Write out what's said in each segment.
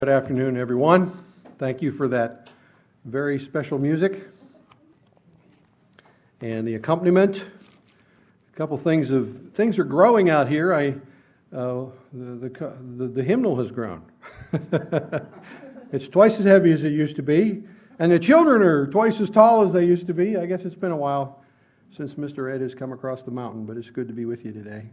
Good afternoon, everyone. Thank you for that very special music and the accompaniment. A couple things are growing out here. The hymnal has grown. It's twice as heavy as it used to be, and the children are twice as tall as they used to be. I guess it's been a while since Mr. Ed has come across the mountain, but it's good to be with you today.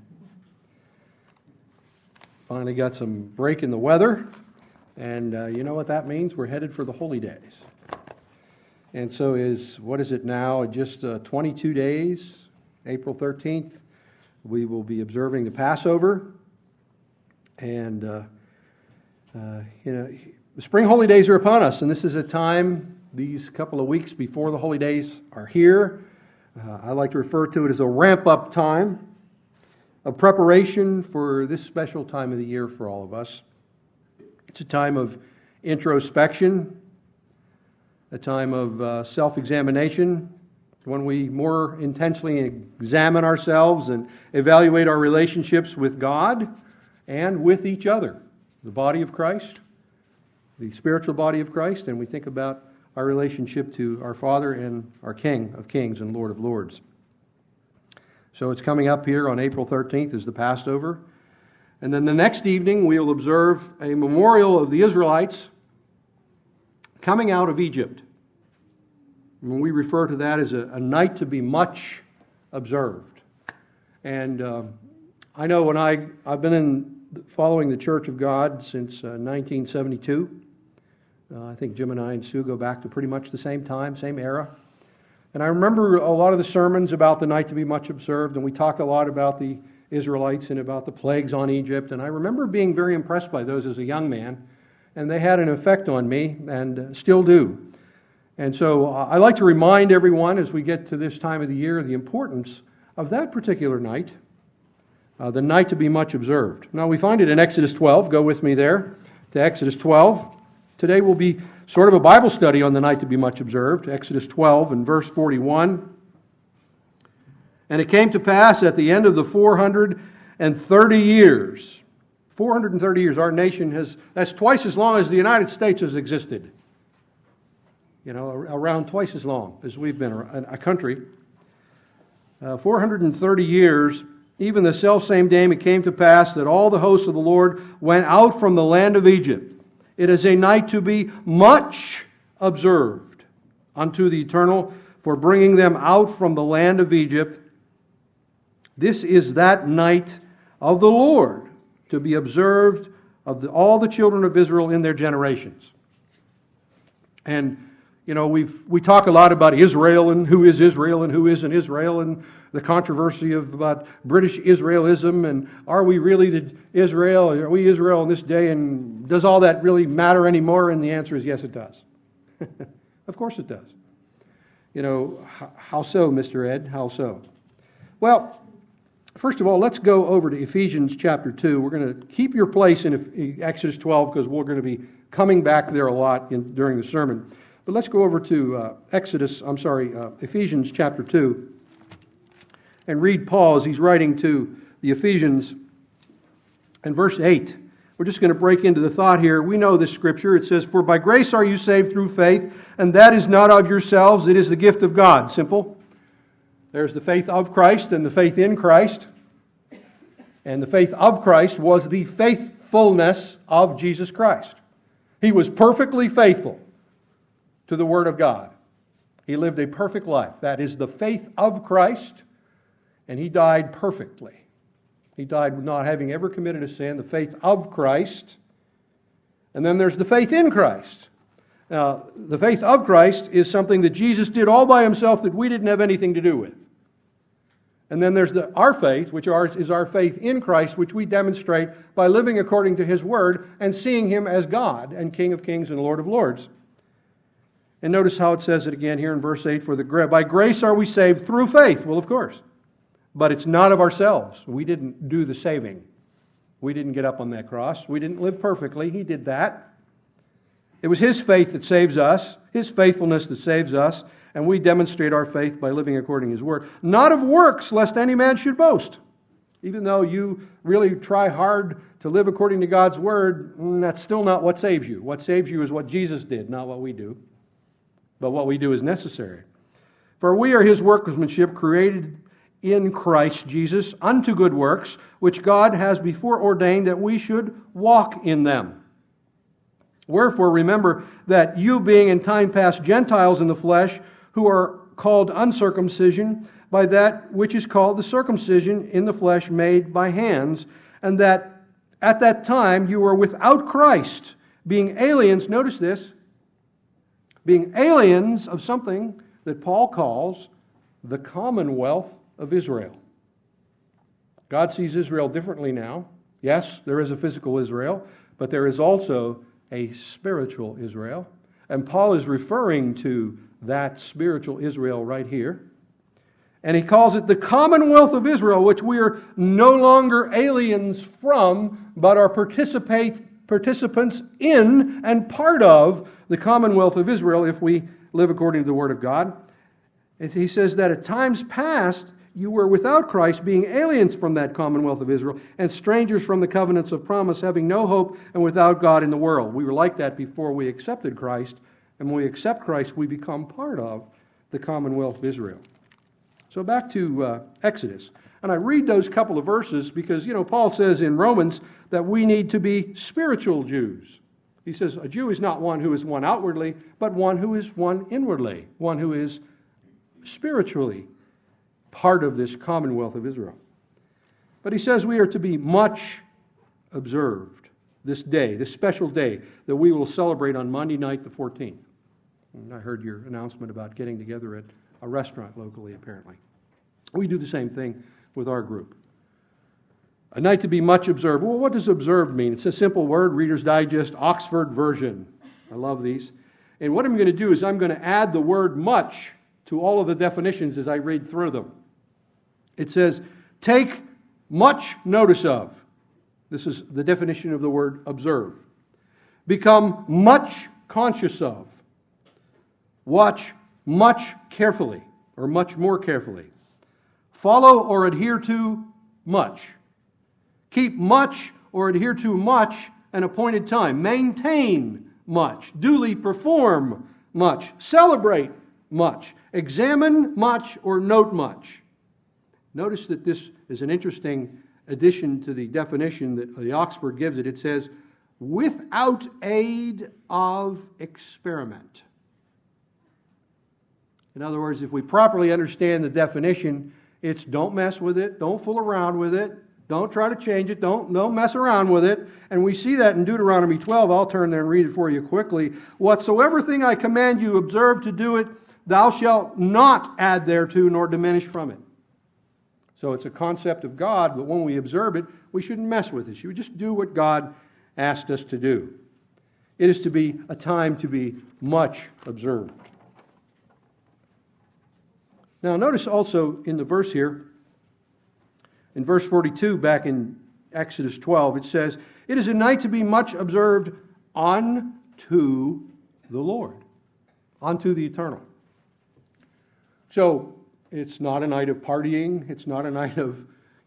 Finally got some break in the weather. And you know what that means? We're headed for the holy days. And so what is it now? Just 22 days, April 13th, we will be observing the Passover. And, the spring holy days are upon us. And this is a time, these couple of weeks before the holy days are here. I like to refer to it as a ramp-up time of preparation for this special time of the year for all of us. It's a time of introspection, a time of self-examination, when we more intensely examine ourselves and evaluate our relationships with God and with each other, the body of Christ, the spiritual body of Christ, and we think about our relationship to our Father and our King of Kings and Lord of Lords. So it's coming up here on April 13th is the Passover. And then the next evening, we'll observe a memorial of the Israelites coming out of Egypt. And we refer to that as a night to be much observed. And I know when I've been following the Church of God since 1972. I think Jim and I and Sue go back to pretty much the same time, same era. And I remember a lot of the sermons about the night to be much observed, and we talked a lot about the Israelites and about the plagues on Egypt, and I remember being very impressed by those as a young man, and they had an effect on me, and still do. And so I like to remind everyone as we get to this time of the year the importance of that particular night, the night to be much observed. Now we find it in Exodus 12. Go with me there to Exodus 12. Today will be sort of a Bible study on the night to be much observed. Exodus 12 and verse 41. And it came to pass at the end of the 430 years, 430 years, our nation that's twice as long as the United States has existed. Around twice as long as we've been a country. 430 years, even the selfsame day it came to pass that all the hosts of the Lord went out from the land of Egypt. It is a night to be much observed unto the Eternal for bringing them out from the land of Egypt. This is that night of the Lord to be observed of all the children of Israel in their generations. And, we talk a lot about Israel and who isn't Israel and the controversy about British Israelism and are we really the Israel? Are we Israel in this day? And does all that really matter anymore? And the answer is yes, it does. Of course it does. How so, Mr. Ed? How so? Well, first of all, let's go over to Ephesians chapter 2. We're going to keep your place in Exodus 12 because we're going to be coming back there a lot during the sermon. But let's go over to Ephesians chapter 2 and read Paul as he's writing to the Ephesians and verse 8. We're just going to break into the thought here. We know this scripture. It says, "For by grace are you saved through faith, and that is not of yourselves, it is the gift of God." Simple. There's the faith of Christ and the faith in Christ. And the faith of Christ was the faithfulness of Jesus Christ. He was perfectly faithful to the Word of God. He lived a perfect life. That is the faith of Christ, and He died perfectly. He died not having ever committed a sin, the faith of Christ. And then there's the faith in Christ. Now, the faith of Christ is something that Jesus did all by Himself that we didn't have anything to do with. And then there's our faith, which is our faith in Christ, which we demonstrate by living according to His Word and seeing Him as God and King of Kings and Lord of Lords. And notice how it says it again here in verse 8, by grace are we saved through faith. Well, of course. But it's not of ourselves. We didn't do the saving. We didn't get up on that cross. We didn't live perfectly. He did that. It was His faith that saves us, His faithfulness that saves us, and we demonstrate our faith by living according to His Word. Not of works, lest any man should boast. Even though you really try hard to live according to God's Word, that's still not what saves you. What saves you is what Jesus did, not what we do. But what we do is necessary. For we are His workmanship, created in Christ Jesus unto good works, which God has before ordained that we should walk in them. Wherefore remember that you being in time past Gentiles in the flesh, who are called uncircumcision, by that which is called the circumcision in the flesh made by hands, and that at that time you were without Christ, being aliens, notice this, being aliens of something that Paul calls the commonwealth of Israel. God sees Israel differently now. Yes, there is a physical Israel, but there is also a spiritual Israel. And Paul is referring to that spiritual Israel right here. And he calls it the commonwealth of Israel, which we are no longer aliens from, but are participants in and part of the commonwealth of Israel if we live according to the Word of God. And he says that at times past you were without Christ, being aliens from that commonwealth of Israel, and strangers from the covenants of promise, having no hope and without God in the world. We were like that before we accepted Christ, and when we accept Christ, we become part of the commonwealth of Israel. So back to Exodus. And I read those couple of verses because, Paul says in Romans that we need to be spiritual Jews. He says a Jew is not one who is one outwardly, but one who is one inwardly, one who is spiritually part of this commonwealth of Israel. But he says we are to be much observed this day, this special day that we will celebrate on Monday night the 14th. And I heard your announcement about getting together at a restaurant locally, apparently. We do the same thing with our group. A night to be much observed. Well, what does observed mean? It's a simple word, Reader's Digest, Oxford version. I love these. And what I'm going to do is I'm going to add the word much to all of the definitions as I read through them. It says, take much notice of. This is the definition of the word observe. Become much conscious of. Watch much carefully, or much more carefully. Follow or adhere to much. Keep much or adhere to much an appointed time. Maintain much. Duly perform much. Celebrate much. Examine much or note much. Notice that this is an interesting addition to the definition that the Oxford gives it. It says, without aid of experiment. In other words, if we properly understand the definition, it's don't mess with it, don't fool around with it, don't try to change it, don't mess around with it. And we see that in Deuteronomy 12. I'll turn there and read it for you quickly. Whatsoever thing I command you, observe to do it, thou shalt not add thereto nor diminish from it. So it's a concept of God, but when we observe it, we shouldn't mess with it. We just do what God asked us to do. It is to be a time to be much observed. Now notice also in the verse here, in verse 42 back in Exodus 12, it says, it is a night to be much observed unto the Lord, unto the eternal. So it's not a night of partying. It's not a night of,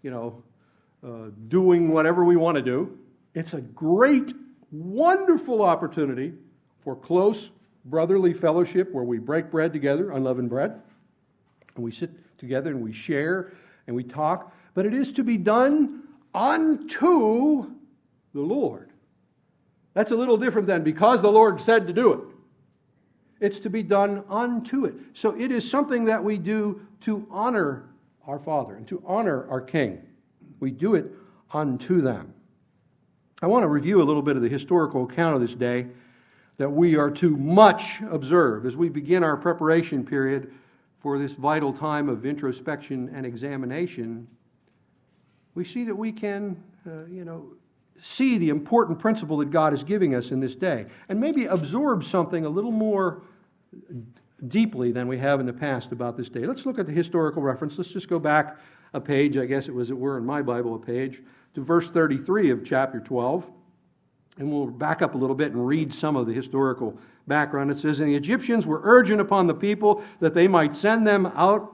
doing whatever we want to do. It's a great, wonderful opportunity for close brotherly fellowship where we break bread together, unleavened bread, and we sit together and we share and we talk. But it is to be done unto the Lord. That's a little different than because the Lord said to do it. It's to be done unto it. So it is something that we do to honor our Father and to honor our King. We do it unto them. I want to review a little bit of the historical account of this day that we are to much observe as we begin our preparation period for this vital time of introspection and examination. We see that we can, see the important principle that God is giving us in this day and maybe absorb something a little more deeply than we have in the past about this day. Let's look at the historical reference. Let's just go back a page, I guess it were in my Bible a page, to verse 33 of chapter 12. And we'll back up a little bit and read some of the historical background. It says, and the Egyptians were urgent upon the people that they might send them out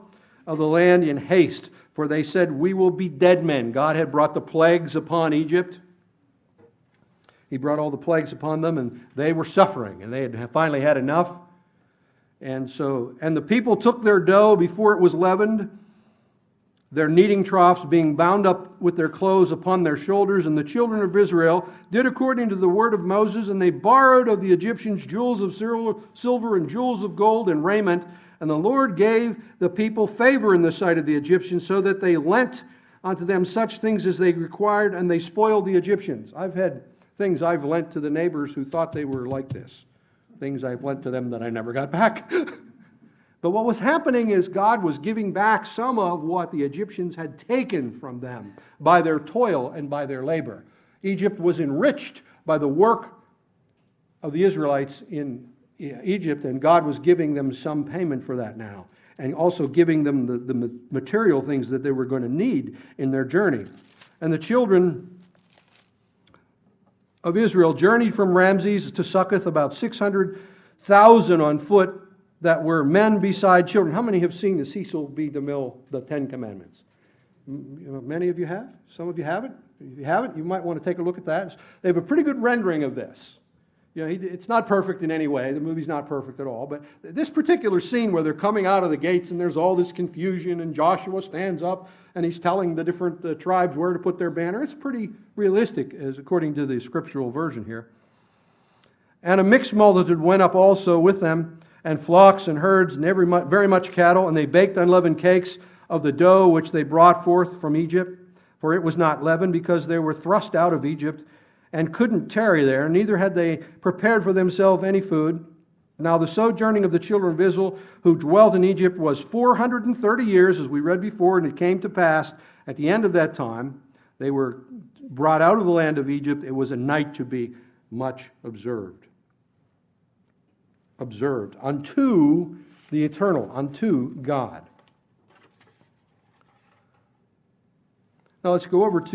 of the land in haste, for they said, we will be dead men. God had brought the plagues upon Egypt. He brought all the plagues upon them, and they were suffering, and they had finally had enough. And the people took their dough before it was leavened, their kneading troughs being bound up with their clothes upon their shoulders, and the children of Israel did according to the word of Moses, and they borrowed of the Egyptians jewels of silver and jewels of gold and raiment, and the Lord gave the people favor in the sight of the Egyptians, so that they lent unto them such things as they required, and they spoiled the Egyptians. I've had things I've lent to the neighbors who thought they were like this. Things I've lent to them that I never got back. But what was happening is God was giving back some of what the Egyptians had taken from them by their toil and by their labor. Egypt was enriched by the work of the Israelites in Egypt, and God was giving them some payment for that now, and also giving them the material things that they were going to need in their journey. And the children of Israel journeyed from Ramses to Succoth, about 600,000 on foot, that were men beside children. How many have seen the Cecil B. DeMille, The Ten Commandments? Many of you have? Some of you haven't? If you haven't, you might want to take a look at that. They have a pretty good rendering of this. It's not perfect in any way. The movie's not perfect at all. But this particular scene where they're coming out of the gates and there's all this confusion and Joshua stands up and he's telling the different tribes where to put their banner, it's pretty realistic as according to the scriptural version here. And a mixed multitude went up also with them, and flocks and herds and very much cattle, and they baked unleavened cakes of the dough which they brought forth from Egypt, for it was not leavened, because they were thrust out of Egypt and couldn't tarry there, neither had they prepared for themselves any food. Now the sojourning of the children of Israel who dwelt in Egypt was 430 years, as we read before, and it came to pass at the end of that time, they were brought out of the land of Egypt. It was a night to be much observed unto the eternal, unto God. Now let's go over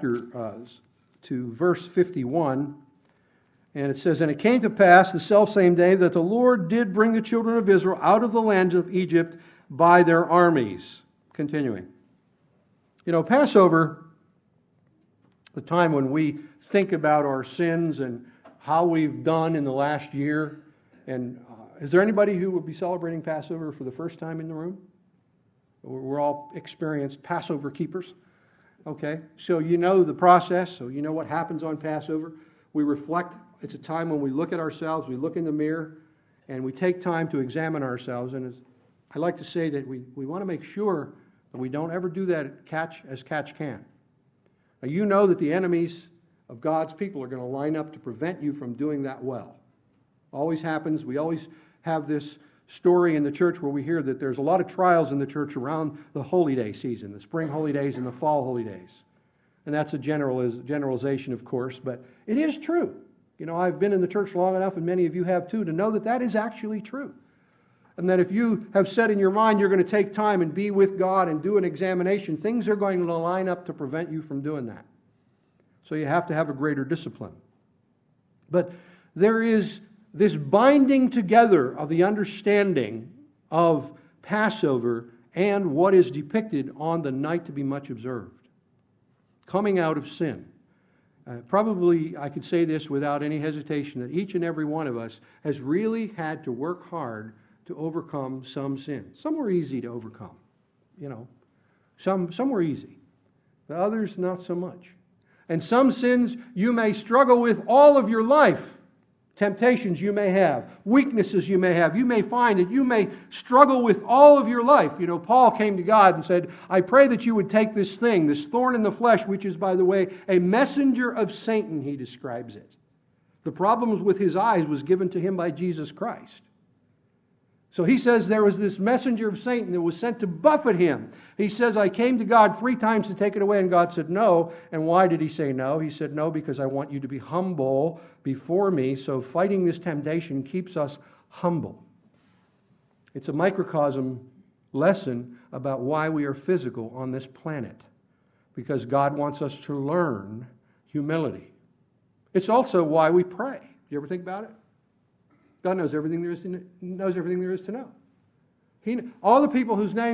to verse 51, and it says, and it came to pass the selfsame day that the Lord did bring the children of Israel out of the land of Egypt by their armies. Continuing. Passover, the time when we think about our sins and how we've done in the last year. And is there anybody who will be celebrating Passover for the first time in the room? We're all experienced Passover keepers. Okay, so you know the process, so you know what happens on Passover. We reflect. It's a time when we look at ourselves, we look in the mirror, and we take time to examine ourselves. And I like to say that we want to make sure that we don't ever do that as catch can. Now, you know that the enemies of God's people are going to line up to prevent you from doing that well. Always happens. We always have this story in the church where we hear that there's a lot of trials in the church around the holy day season, the spring holy days and the fall holy days. And that's a generalization, of course, but it is true. I've been in the church long enough, and many of you have too, to know that that is actually true. And that if you have said in your mind you're going to take time and be with God and do an examination, things are going to line up to prevent you from doing that. So you have to have a greater discipline. But there is this binding together of the understanding of Passover and what is depicted on the night to be much observed. Coming out of sin. Probably I could say this without any hesitation, that each and every one of us has really had to work hard to overcome some sins. Some were easy to overcome. Some were easy. The others not so much. And some sins you may struggle with all of your life. Temptations you may have, weaknesses you may have. You may find that you may struggle with all of your life. Paul came to God and said, I pray that you would take this thing, this thorn in the flesh, which is, by the way, a messenger of Satan, he describes it. The problems with his eyes was given to him by Jesus Christ. So he says there was this messenger of Satan that was sent to buffet him. He says, I came to God 3 times to take it away, and God said no. And why did he say no? He said no because I want you to be humble before me. So fighting this temptation keeps us humble. It's a microcosm lesson about why we are physical on this planet. Because God wants us to learn humility. It's also why we pray. You ever think about it? God knows everything there is to know. All the people whose names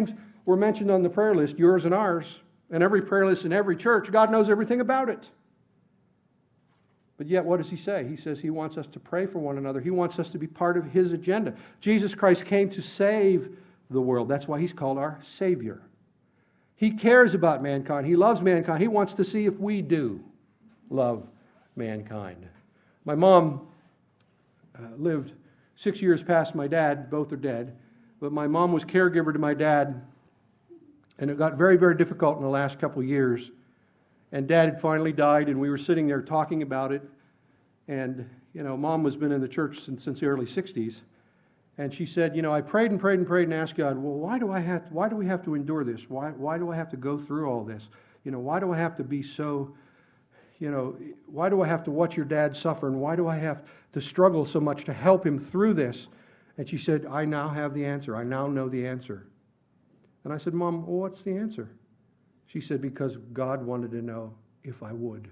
were mentioned on the prayer list, yours and ours, and every prayer list in every church, God knows everything about it. But yet, what does He say? He says He wants us to pray for one another. He wants us to be part of His agenda. Jesus Christ came to save the world. That's why He's called our Savior. He cares about mankind. He loves mankind. He wants to see if we do love mankind. My mom lived 6 years past my dad. Both are dead. But my mom was caregiver to my dad. And it got very, very difficult in the last couple of years. And Dad had finally died, and we were sitting there talking about it. And, Mom has been in the church since the early 60s. And she said, I prayed and prayed and prayed and asked God, well, why do we have to endure this? Why do I have to go through all this? Why do I have to be so, why do I have to watch your dad suffer? And why do I have to struggle so much to help him through this? And she said, I now have the answer. I now know the answer. And I said, Mom, well, what's the answer? She said, because God wanted to know if I would.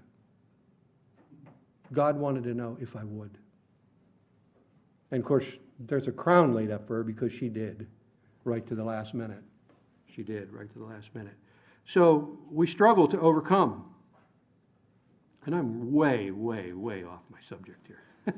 God wanted to know if I would. And of course, there's a crown laid up for her because she did right to the last minute. She did right to the last minute. So we struggle to overcome. And I'm way, way, way off my subject here.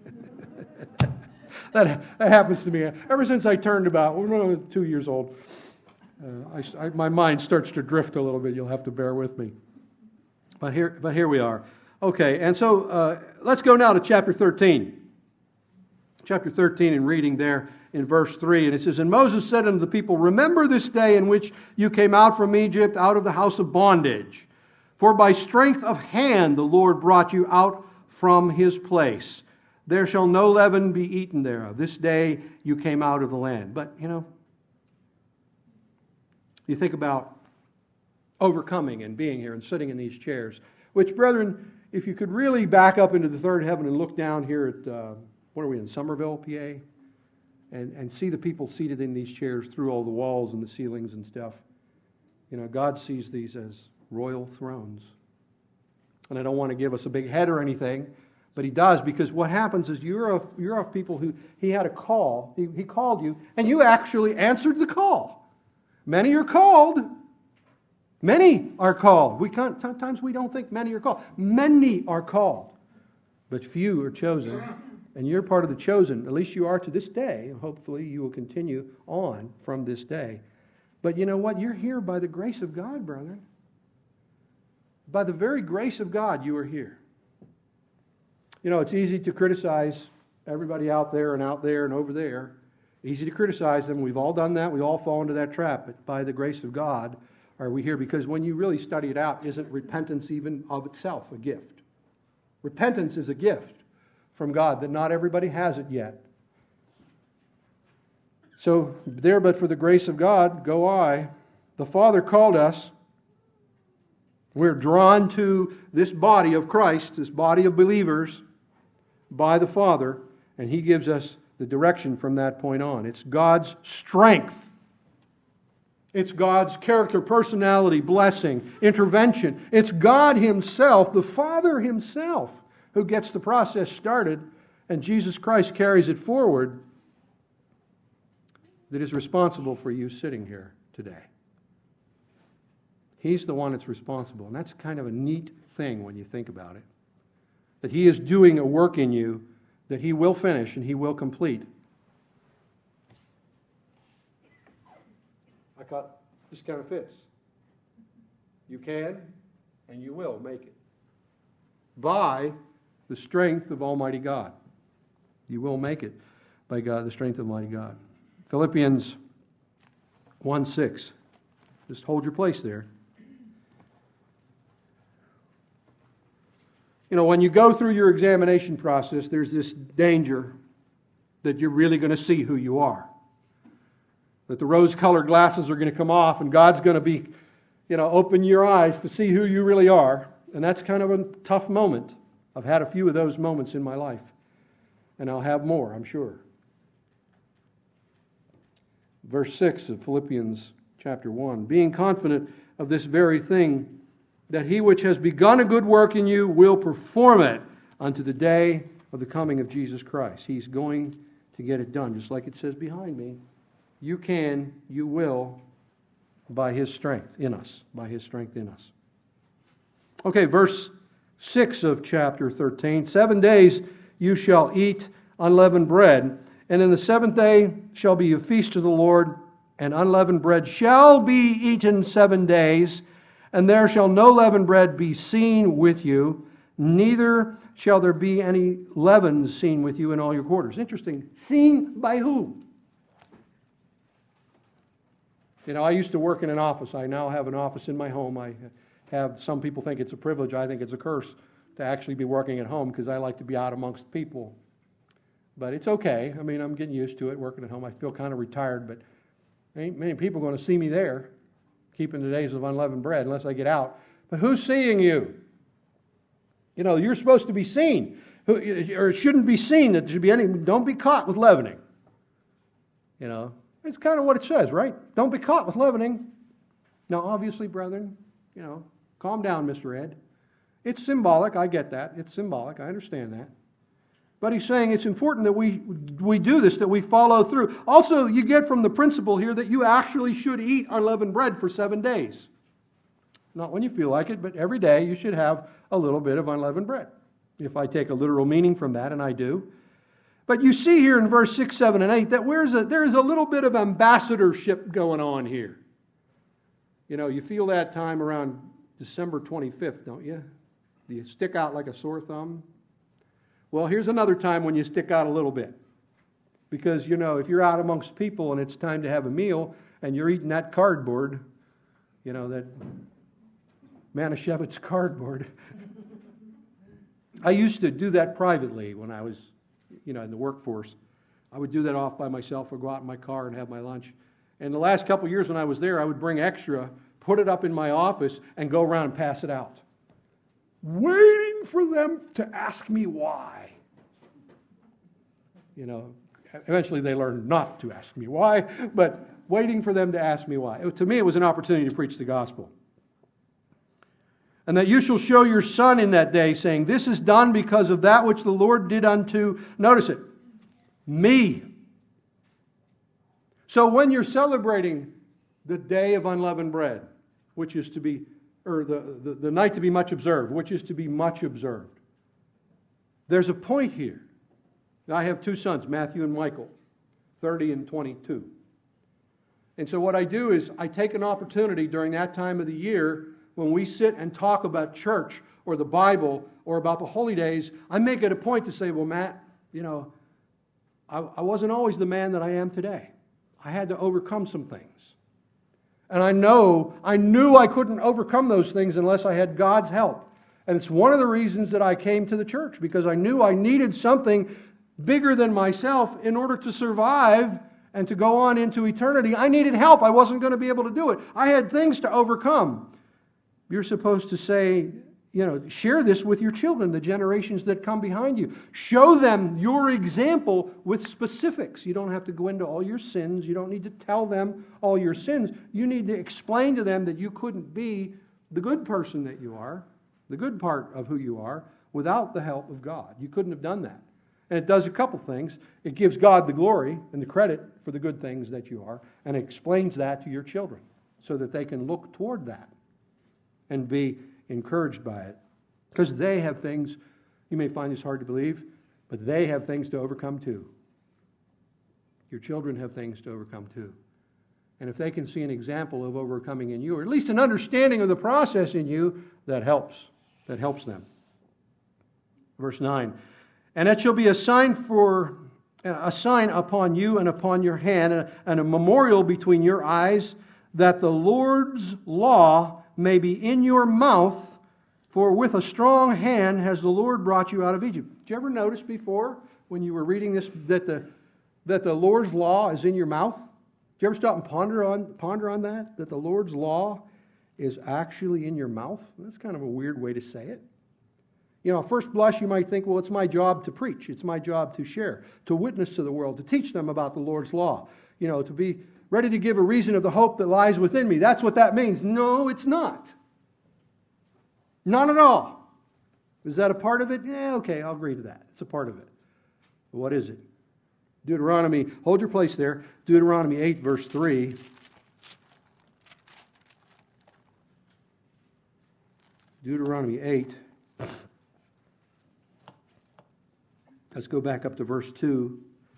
That happens to me. Ever since I turned about 2 years old, my mind starts to drift a little bit. You'll have to bear with me. But here we are. Okay, and so let's go now to chapter 13. Chapter 13 and reading there in verse 3. And it says, And Moses said unto the people, Remember this day in which you came out from Egypt, out of the house of bondage. For by strength of hand the Lord brought you out from His place. There shall no leaven be eaten thereof. This day you came out of the land. But, you think about overcoming and being here and sitting in these chairs. Which, brethren, if you could really back up into the third heaven and look down here at, what are we in, Somerville, PA? And see the people seated in these chairs through all the walls and the ceilings and stuff. God sees these as royal thrones. And I don't want to give us a big head or anything, but He does, because what happens is you're of people who He had a call. He called you, and you actually answered the call. Many are called. Many are called. Sometimes we don't think many are called. Many are called, but few are chosen. And you're part of the chosen. At least you are to this day. And hopefully you will continue on from this day. But you know what? You're here by the grace of God, brethren. By the very grace of God, you are here. It's easy to criticize everybody out there and over there. Easy to criticize them. We've all done that. We all fall into that trap. But by the grace of God are we here. Because when you really study it out, isn't repentance even of itself a gift? Repentance is a gift from God that not everybody has it yet. So there, but for the grace of God, go I. The Father called us. We're drawn to this body of Christ, this body of believers, by the Father, and He gives us the direction from that point on. It's God's strength. It's God's character, personality, blessing, intervention. It's God Himself, the Father Himself, who gets the process started, and Jesus Christ carries it forward, that is responsible for you sitting here today. He's the one that's responsible, and that's kind of a neat thing when you think about it. That He is doing a work in you that He will finish and He will complete. This kind of fits. You can and you will make it. By the strength of Almighty God. You will make it by God, the strength of Almighty God. Philippians 1:6. Just hold your place there. When you go through your examination process, there's this danger that you're really going to see who you are. That the rose-colored glasses are going to come off and God's going to be, open your eyes to see who you really are. And that's kind of a tough moment. I've had a few of those moments in my life. And I'll have more, I'm sure. Verse 6 of Philippians chapter 1. Being confident of this very thing, that He which has begun a good work in you will perform it unto the day of the coming of Jesus Christ. He's going to get it done, just like it says behind me. You can, you will, by His strength in us. By His strength in us. Okay, verse 6 of chapter 13. 7 days you shall eat unleavened bread, and in the seventh day shall be a feast to the Lord, and unleavened bread shall be eaten 7 days, and there shall no leavened bread be seen with you, neither shall there be any leaven seen with you in all your quarters. Interesting. Seen by who? You know, I used to work in an office. I now have an office in my home. Some people think it's a privilege. I think it's a curse to actually be working at home because I like to be out amongst people. But it's okay. I mean, I'm getting used to it, working at home. I feel kind of retired, but ain't many people going to see me there, keeping the days of unleavened bread, unless I get out. But who's seeing you? You know, you're supposed to be seen. Or it shouldn't be seen that there should be any. Don't be caught with leavening. You know, it's kind of what it says, right? Don't be caught with leavening. Now, obviously, brethren, you know, calm down, Mr. Ed. It's symbolic. I get that. It's symbolic. I understand that. But he's saying it's important that we do this, that we follow through. Also, you get from the principle here that you actually should eat unleavened bread for 7 days. Not when you feel like it, but every day you should have a little bit of unleavened bread. If I take a literal meaning from that, and I do. But you see here in verse 6, 7, and 8 that there is a little bit of ambassadorship going on here. You know, you feel that time around December 25th, don't you? Do you stick out like a sore thumb? Well, here's another time when you stick out a little bit. Because, you know, if you're out amongst people and it's time to have a meal and you're eating that cardboard, you know, that Manischewitz cardboard. I used to do that privately when I was, you know, in the workforce. I would do that off by myself or go out in my car and have my lunch. And the last couple of years when I was there, I would bring extra, put it up in my office, and go around and pass it out. Waiting for them to ask me why. You know, eventually they learned not to ask me why, but waiting for them to ask me why. To me, it was an opportunity to preach the gospel. And that you shall show your son in that day, saying, this is done because of that which the Lord did unto, notice it, me. So when you're celebrating the day of unleavened bread, which is to be, or the night to be much observed, which is to be much observed, there's a point here. Now, I have two sons, Matthew and Michael, 30 and 22. And so what I do is I take an opportunity during that time of the year when we sit and talk about church or the Bible or about the holy days, I make it a point to say, well, Matt, you know, I wasn't always the man that I am today. I had to overcome some things. And I knew I couldn't overcome those things unless I had God's help. And it's one of the reasons that I came to the church, because I knew I needed something bigger than myself in order to survive and to go on into eternity. I needed help. I wasn't going to be able to do it. I had things to overcome. You're supposed to say, you know, share this with your children, the generations that come behind you. Show them your example with specifics. You don't have to go into all your sins. You don't need to tell them all your sins. You need to explain to them that you couldn't be the good person that you are, the good part of who you are, without the help of God. You couldn't have done that. And it does a couple things. It gives God the glory and the credit for the good things that you are, and it explains that to your children so that they can look toward that and be encouraged by it. Because they have things, you may find this hard to believe, but they have things to overcome too. Your children have things to overcome too. And if they can see an example of overcoming in you, or at least an understanding of the process in you, that helps. That helps them. Verse 9. And it shall be a sign upon you and upon your hand, and a memorial between your eyes, that the Lord's law may be in your mouth, for with a strong hand has the Lord brought you out of Egypt. Did you ever notice before, when you were reading this, that the Lord's law is in your mouth? Did you ever stop and ponder on that? That the Lord's law is actually in your mouth? That's kind of a weird way to say it. You know, at first blush, you might think, well, it's my job to preach. It's my job to share, to witness to the world, to teach them about the Lord's law. You know, to be ready to give a reason of the hope that lies within me. That's what that means. No, it's not. Not at all. Is that a part of it? Yeah, okay, I'll agree to that. It's a part of it. But what is it? Deuteronomy, hold your place there. Deuteronomy 8, verse 3. Deuteronomy 8. Let's go back up to verse 2.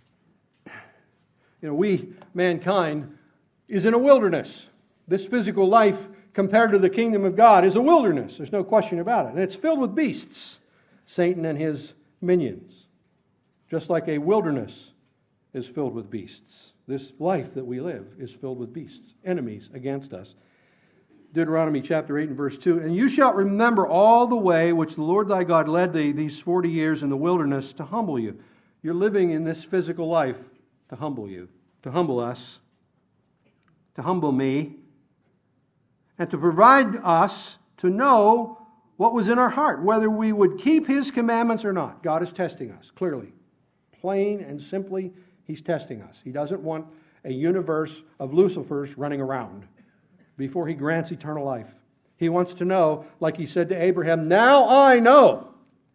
Mankind, is in a wilderness. This physical life, compared to the kingdom of God, is a wilderness. There's no question about it. And it's filled with beasts, Satan and his minions. Just like a wilderness is filled with beasts. This life that we live is filled with beasts, enemies against us. Deuteronomy chapter 8 and verse 2, and you shall remember all the way which the Lord thy God led thee these 40 years in the wilderness to humble you. You're living in this physical life to humble you, to humble us, to humble me, and to provide us to know what was in our heart, whether we would keep His commandments or not. God is testing us, clearly. Plain and simply, He's testing us. He doesn't want a universe of Lucifers running around before He grants eternal life. He wants to know, like He said to Abraham, now I know.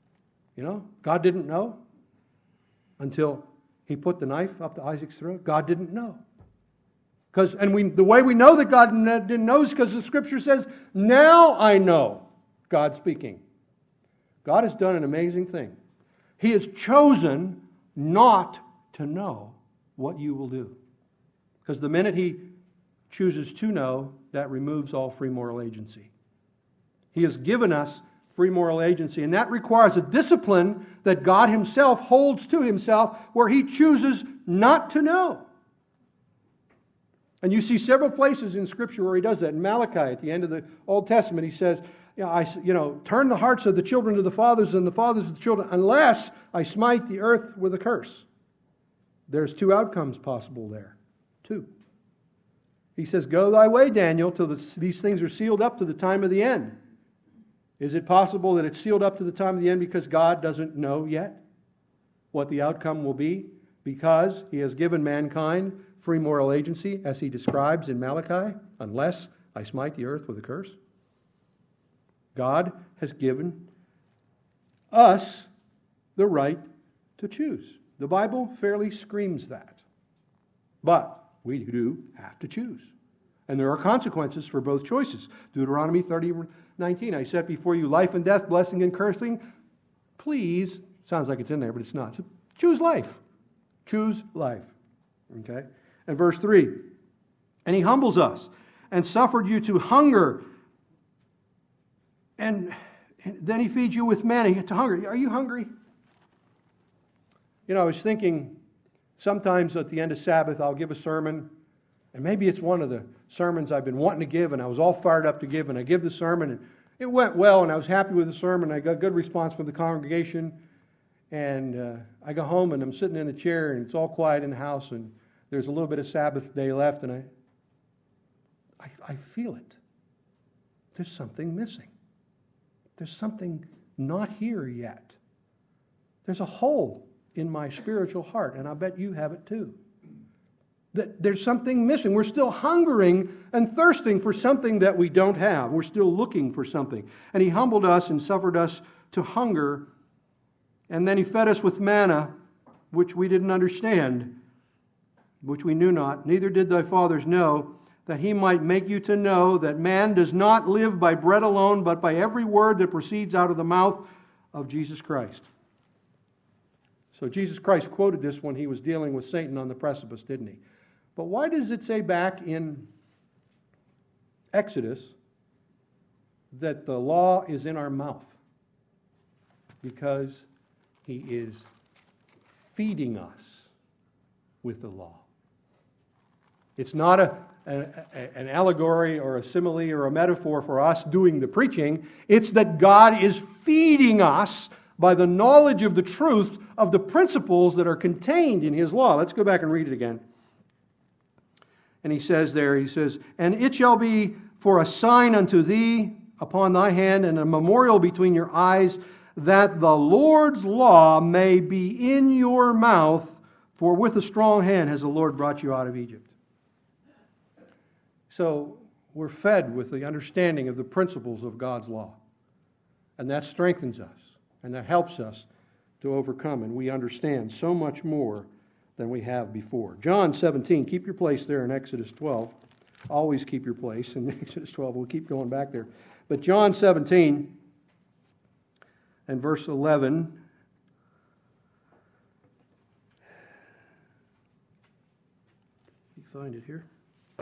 God didn't know until He put the knife up to Isaac's throat. God didn't know. The way we know that God didn't know is because the Scripture says, now I know. God speaking. God has done an amazing thing. He has chosen not to know what you will do. Because the minute He chooses to know, that removes all free moral agency. He has given us free moral agency, and that requires a discipline that God Himself holds to Himself, where He chooses not to know. And you see several places in Scripture where He does that. In Malachi, at the end of the Old Testament, He says, turn the hearts of the children to the fathers and the fathers to the children, unless I smite the earth with a curse. There's two outcomes possible there. Two. He says, go thy way, Daniel, till these things are sealed up to the time of the end. Is it possible that it's sealed up to the time of the end because God doesn't know yet what the outcome will be? Because He has given mankind free moral agency, as He describes in Malachi, unless I smite the earth with a curse. God has given us the right to choose. The Bible fairly screams that. But we do have to choose. And there are consequences for both choices. Deuteronomy 30:19, I set before you life and death, blessing and cursing. Please, sounds like it's in there, but it's not. So choose life. Choose life. Okay? And verse 3, and He humbles us and suffered you to hunger, and then He feeds you with manna to hunger. Are you hungry? I was thinking, sometimes at the end of Sabbath, I'll give a sermon, and maybe it's one of the sermons I've been wanting to give, and I was all fired up to give, and I give the sermon, and it went well, and I was happy with the sermon. I got good response from the congregation, and I go home, and I'm sitting in the chair, and it's all quiet in the house, and there's a little bit of Sabbath day left, and I feel it. There's something missing. There's something not here yet. There's a hole in my spiritual heart, and I bet you have it too. That there's something missing. We're still hungering and thirsting for something that we don't have. We're still looking for something. And He humbled us and suffered us to hunger, and then He fed us with manna, which we didn't understand, which we knew not, neither did thy fathers know, that He might make you to know that man does not live by bread alone, but by every word that proceeds out of the mouth of Jesus Christ. So Jesus Christ quoted this when He was dealing with Satan on the precipice, didn't He? But why does it say back in Exodus that the law is in our mouth? Because He is feeding us with the law. It's not an allegory or a simile or a metaphor for us doing the preaching. It's that God is feeding us by the knowledge of the truth of the principles that are contained in His law. Let's go back and read it again. And He says, and it shall be for a sign unto thee upon thy hand and a memorial between your eyes, that the Lord's law may be in your mouth, for with a strong hand has the Lord brought you out of Egypt. So we're fed with the understanding of the principles of God's law. And that strengthens us. And that helps us to overcome. And we understand so much more than we have before. John 17, keep your place there in Exodus 12. Always keep your place in Exodus 12. We'll keep going back there. But John 17, and verse 11. You find it here.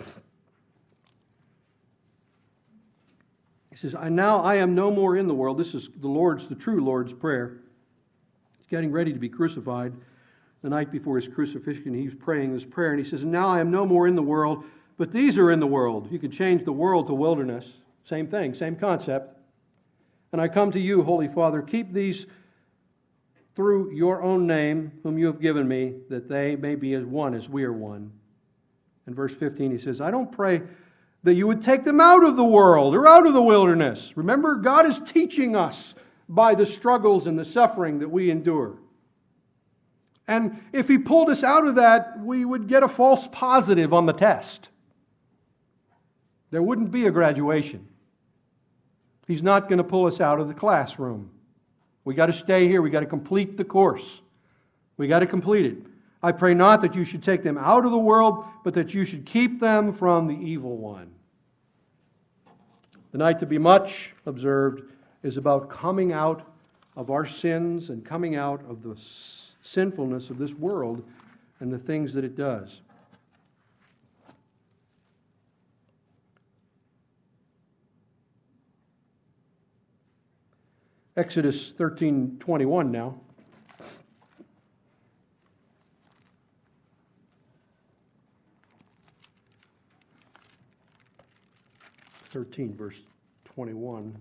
He says, Now I am no more in the world. This is the true Lord's prayer. He's getting ready to be crucified. The night before his crucifixion, he's praying this prayer, and he says, Now I am no more in the world, but these are in the world. You could change the world to wilderness. Same thing, same concept. And I come to you, Holy Father, keep these through your own name, whom you have given me, that they may be as one as we are one. In verse 15, he says, I don't pray that you would take them out of the world or out of the wilderness. Remember, God is teaching us by the struggles and the suffering that we endure. And if He pulled us out of that, we would get a false positive on the test. There wouldn't be a graduation. He's not going to pull us out of the classroom. We got to stay here. We got to complete the course. We got to complete it. I pray not that you should take them out of the world, but that you should keep them from the evil one. The night to be much observed is about coming out of our sins and coming out of the sinfulness of this world and the things that it does. Exodus 13:21 now. 13, verse 21.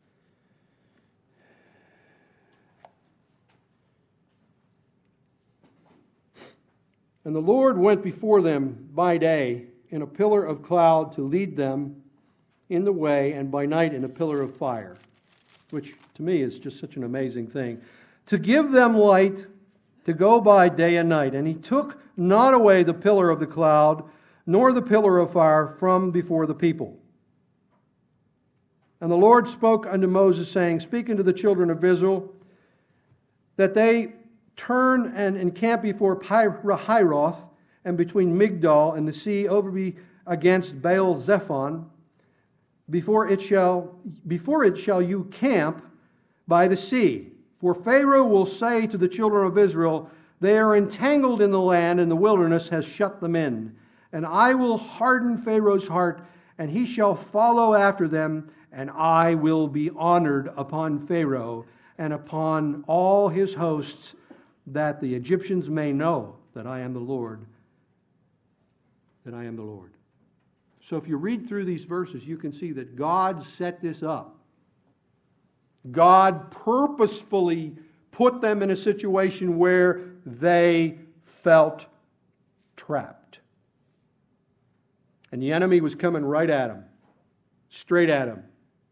And the Lord went before them by day in a pillar of cloud to lead them in the way, and by night in a pillar of fire, which to me is just such an amazing thing, to give them light to go by day and night. And He took not away the pillar of the cloud, nor the pillar of fire from before the people. And the Lord spoke unto Moses, saying, Speak unto the children of Israel, that they turn and encamp before Pihahiroth, and between Migdol and the sea, over against Baal Zephon. Before it shall you camp by the sea. For Pharaoh will say to the children of Israel, They are entangled in the land, and the wilderness has shut them in. And I will harden Pharaoh's heart, and he shall follow after them, and I will be honored upon Pharaoh and upon all his hosts, that the Egyptians may know that I am the Lord, that I am the Lord. So if you read through these verses, you can see that God set this up. God purposefully put them in a situation where they felt trapped. And the enemy was coming right at them, straight at them.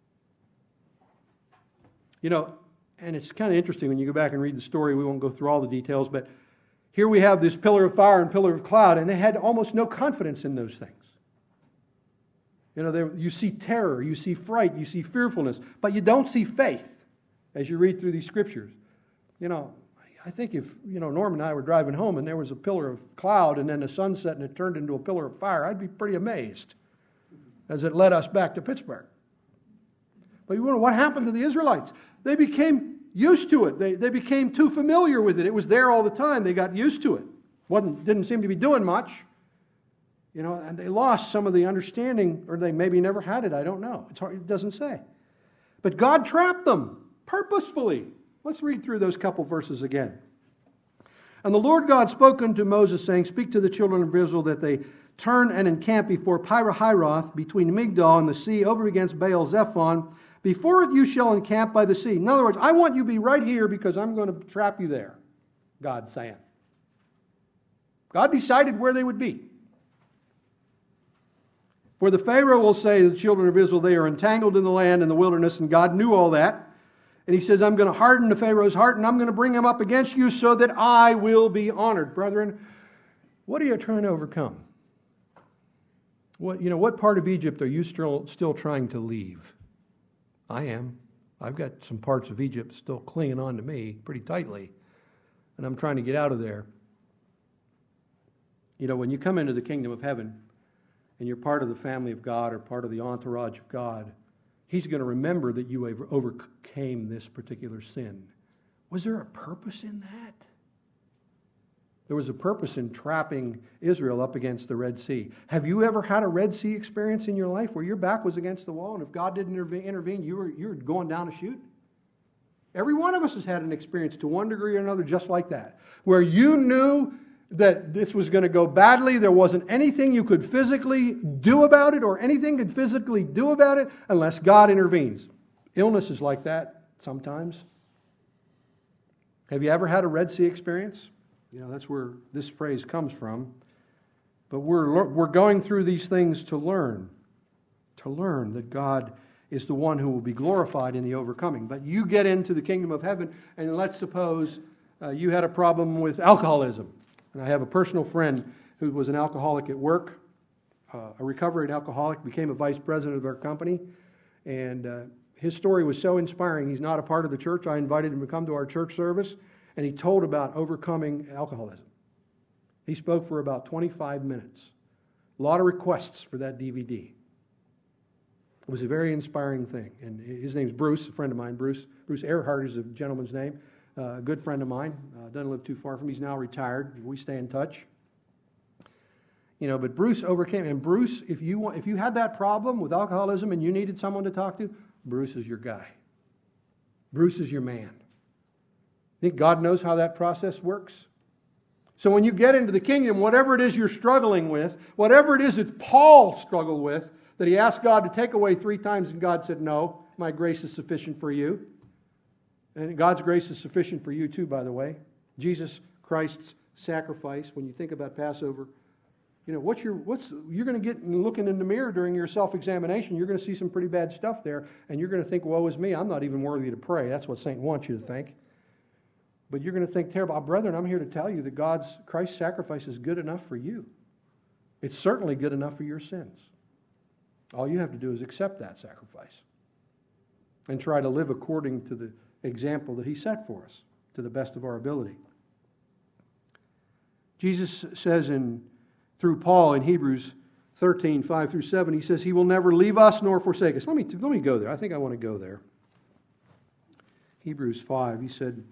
You know, and it's kind of interesting when you go back and read the story. We won't go through all the details, but here we have this pillar of fire and pillar of cloud, and they had almost no confidence in those things. You know, you see terror, you see fright, you see fearfulness, but you don't see faith as you read through these scriptures. You know, I think if, Norm and I were driving home and there was a pillar of cloud and then the sun set and it turned into a pillar of fire, I'd be pretty amazed as it led us back to Pittsburgh. But you wonder what happened to the Israelites? They became used to it. They became too familiar with it. It was there all the time. They got used to it. Didn't seem to be doing much. And they lost some of the understanding, or they maybe never had it. I don't know. It's hard, it doesn't say. But God trapped them purposefully. Let's read through those couple verses again. And the Lord God spoke unto Moses, saying, Speak to the children of Israel that they turn and encamp before Pihahiroth, between Migdol and the sea, over against Baal Zephon. Before it you shall encamp by the sea. In other words, I want you to be right here because I'm going to trap you there, God's saying. God decided where they would be. For the Pharaoh will say to the children of Israel, they are entangled in the land in the wilderness, and God knew all that. And He says, I'm going to harden the Pharaoh's heart, and I'm going to bring him up against you so that I will be honored. Brethren, what are you trying to overcome? What part of Egypt are you still trying to leave? I am. I've got some parts of Egypt still clinging on to me pretty tightly, and I'm trying to get out of there. When you come into the kingdom of heaven and you're part of the family of God or part of the entourage of God, He's going to remember that you overcame this particular sin. Was there a purpose in that? There was a purpose in trapping Israel up against the Red Sea. Have you ever had a Red Sea experience in your life where your back was against the wall, and if God didn't intervene, you were going down a chute? Every one of us has had an experience to one degree or another just like that, where you knew that this was going to go badly. There wasn't anything you could physically do about it, or anything could physically do about it unless God intervenes. Illness is like that sometimes. Have you ever had a Red Sea experience? That's where this phrase comes from. But we're going through these things to learn that God is the one who will be glorified in the overcoming. But you get into the kingdom of heaven, and let's suppose you had a problem with alcoholism. And I have a personal friend who was an alcoholic at work, a recovering alcoholic, became a vice president of our company. And his story was so inspiring. He's not a part of the church. I invited him to come to our church service, and he told about overcoming alcoholism. He spoke for about 25 minutes. A lot of requests for that DVD. It was a very inspiring thing. And his name's Bruce, a friend of mine. Bruce Earhart is a gentleman's name. A good friend of mine. Doesn't live too far from me. He's now retired. We stay in touch. But Bruce overcame. And Bruce, if you had that problem with alcoholism and you needed someone to talk to, Bruce is your guy. Bruce is your man. Think God knows how that process works? So when you get into the kingdom, whatever it is you're struggling with, whatever it is that Paul struggled with, that he asked God to take away 3 times and God said, no, my grace is sufficient for you. And God's grace is sufficient for you too, by the way. Jesus Christ's sacrifice, when you think about Passover, you're going to get looking in the mirror during your self-examination, you're going to see some pretty bad stuff there, and you're going to think, woe is me, I'm not even worthy to pray. That's what Satan wants you to think. But you're going to think, terrible. Brethren, I'm here to tell you that Christ's sacrifice is good enough for you. It's certainly good enough for your sins. All you have to do is accept that sacrifice and try to live according to the example that He set for us to the best of our ability. Jesus says through Paul in Hebrews 13, 5 through 7, He says He will never leave us nor forsake us. Let me go there. I think I want to go there. Hebrews 5, He said,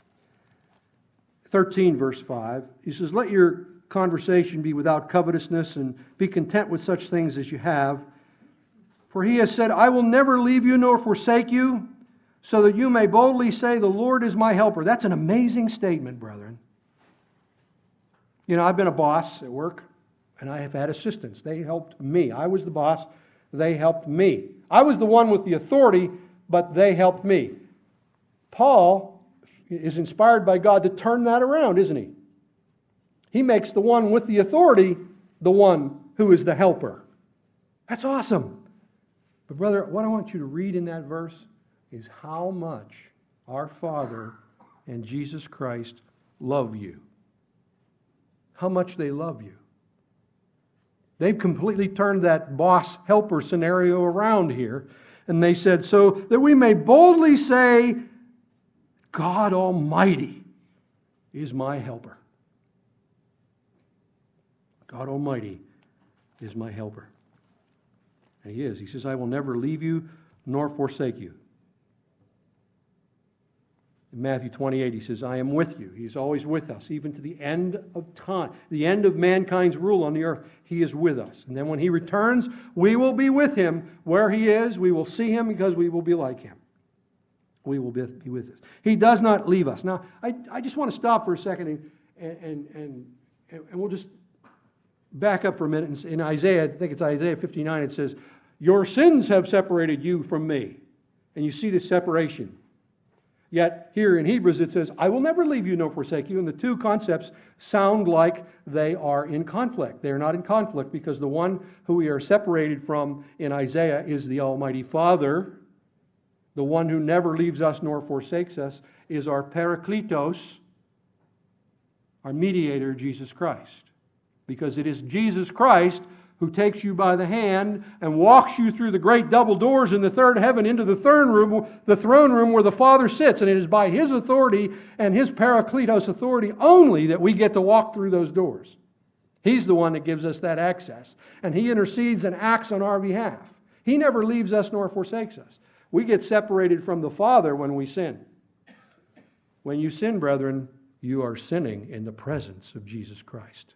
13 verse 5, He says, let your conversation be without covetousness and be content with such things as you have. For He has said, I will never leave you nor forsake you, so that you may boldly say, the Lord is my helper. That's an amazing statement, brethren. I've been a boss at work, and I have had assistants. They helped me. I was the boss. They helped me. I was the one with the authority, but they helped me. Paul is inspired by God to turn that around, isn't he? He makes the one with the authority the one who is the helper. That's awesome. But brother, what I want you to read in that verse is how much our Father and Jesus Christ love you. How much they love you. They've completely turned that boss-helper scenario around here. And they said, so that we may boldly say, God Almighty is my helper. God Almighty is my helper. And He is. He says, I will never leave you nor forsake you. In Matthew 28, He says, I am with you. He's always with us, even to the end of time, the end of mankind's rule on the earth. He is with us. And then when He returns, we will be with Him where He is. We will see Him because we will be like Him. We will be with us. He does not leave us. Now, I just want to stop for a second and we'll just back up for a minute. In Isaiah, I think it's Isaiah 59, it says, your sins have separated you from me. And you see the separation. Yet here in Hebrews it says, I will never leave you nor forsake you. And the two concepts sound like they are in conflict. They are not in conflict because the one who we are separated from in Isaiah is the Almighty Father. The one who never leaves us nor forsakes us is our Parakletos, our mediator, Jesus Christ. Because it is Jesus Christ who takes you by the hand and walks you through the great double doors in the third heaven into the throne room where the Father sits. And it is by His authority and His Parakletos authority only that we get to walk through those doors. He's the one that gives us that access. And He intercedes and acts on our behalf. He never leaves us nor forsakes us. We get separated from the Father when we sin. When you sin, brethren, you are sinning in the presence of Jesus Christ.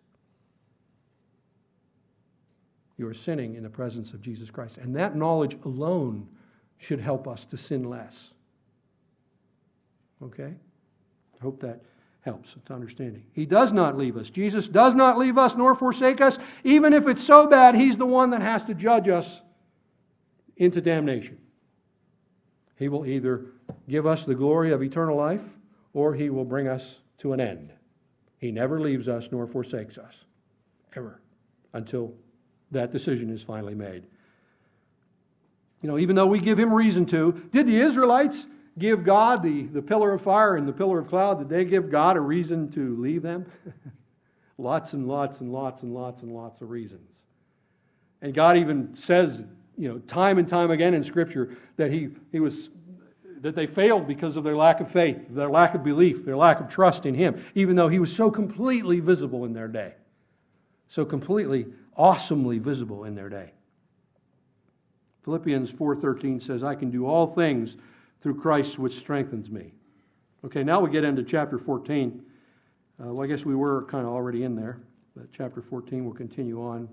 You are sinning in the presence of Jesus Christ. And that knowledge alone should help us to sin less. Okay? I hope that helps with understanding. He does not leave us. Jesus does not leave us nor forsake us. Even if it's so bad, He's the one that has to judge us into damnation. He will either give us the glory of eternal life, or He will bring us to an end. He never leaves us nor forsakes us, ever, until that decision is finally made. Even though we give Him reason to, did the Israelites give God the pillar of fire and the pillar of cloud? Did they give God a reason to leave them? Lots and lots and lots and lots and lots of reasons. And God even says, time and time again in Scripture that that they failed because of their lack of faith, their lack of belief, their lack of trust in Him, even though He was so completely visible in their day. So completely, awesomely visible in their day. Philippians 4:13 says, I can do all things through Christ which strengthens me. Okay, now we get into chapter 14. I guess we were kind of already in there, but chapter 14 will continue on.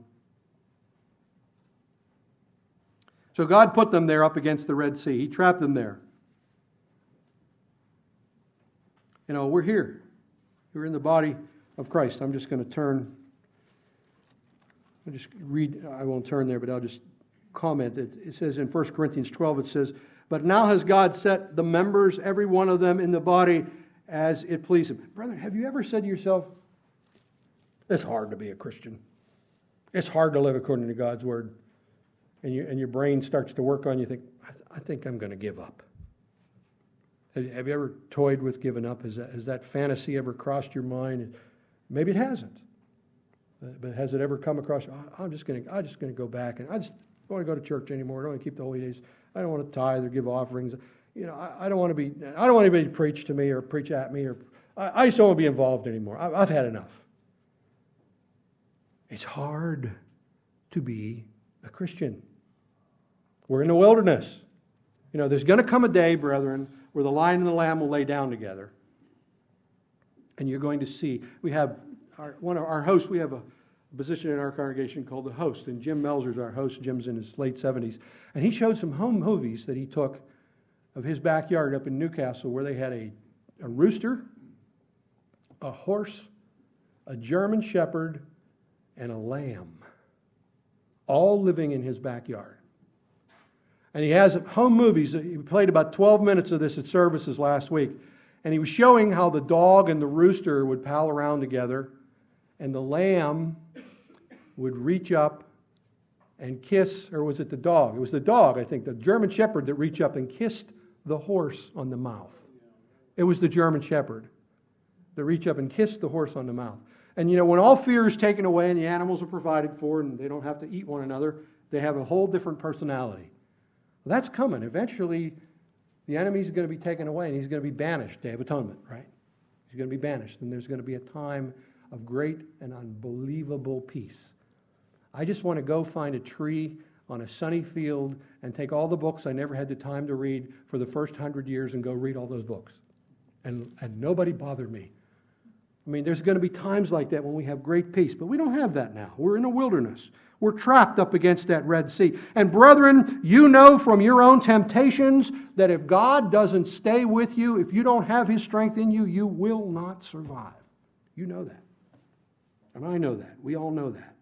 So God put them there up against the Red Sea. He trapped them there. We're here. We're in the body of Christ. I'm just going to turn. I'll just read. I won't turn there, but I'll just comment. It says in 1 Corinthians 12, it says, but now has God set the members, every one of them, in the body as it pleases Him. Brethren, have you ever said to yourself, it's hard to be a Christian. It's hard to live according to God's Word. And your brain starts to work on you, think, I think I'm going to give up. Have you ever toyed with giving up? Has that fantasy ever crossed your mind? Maybe it hasn't. But has it ever come across you? I'm just going to go back, and I just don't want to go to church anymore. I don't want to keep the holy days. I don't want to tithe or give offerings. I don't want anybody to preach to me or preach at me, or I just don't want to be involved anymore. I've had enough. It's hard to be a Christian. We're in the wilderness. There's going to come a day, brethren, where the lion and the lamb will lay down together. And you're going to see, we have one of our hosts, we have a position in our congregation called the host. And Jim Melzer's our host. Jim's in his late 70s. And he showed some home movies that he took of his backyard up in Newcastle, where they had a rooster, a horse, a German shepherd, and a lamb, all living in his backyard. And he has home movies. He played about 12 minutes of this at services last week. And he was showing how the dog and the rooster would pal around together, and the lamb would reach up and kiss, or was it the dog? It was the dog, I think, the German shepherd that reached up and kissed the horse on the mouth. It was the German shepherd that reached up and kissed the horse on the mouth. And when all fear is taken away and the animals are provided for and they don't have to eat one another, they have a whole different personality. Well, that's coming. Eventually, the enemy's going to be taken away and he's going to be banished. Day of Atonement, right? He's going to be banished, and there's going to be a time of great and unbelievable peace. I just want to go find a tree on a sunny field and take all the books I never had the time to read for the first 100 years and go read all those books. And nobody bothered me. There's going to be times like that when we have great peace, but we don't have that now. We're in a wilderness. We're trapped up against that Red Sea. And brethren, you know from your own temptations that if God doesn't stay with you, if you don't have His strength in you, you will not survive. You know that. And I know that. We all know that.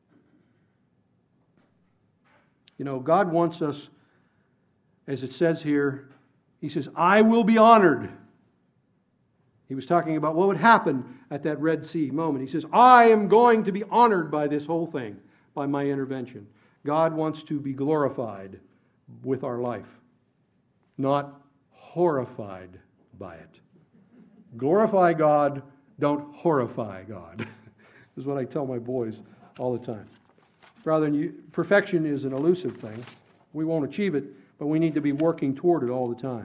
God wants us, as it says here, He says, I will be honored. He was talking about what would happen at that Red Sea moment. He says, I am going to be honored by this whole thing, by my intervention. God wants to be glorified with our life, not horrified by it. Glorify God, don't horrify God. This is what I tell my boys all the time. Rather than perfection is an elusive thing. We won't achieve it, but we need to be working toward it all the time.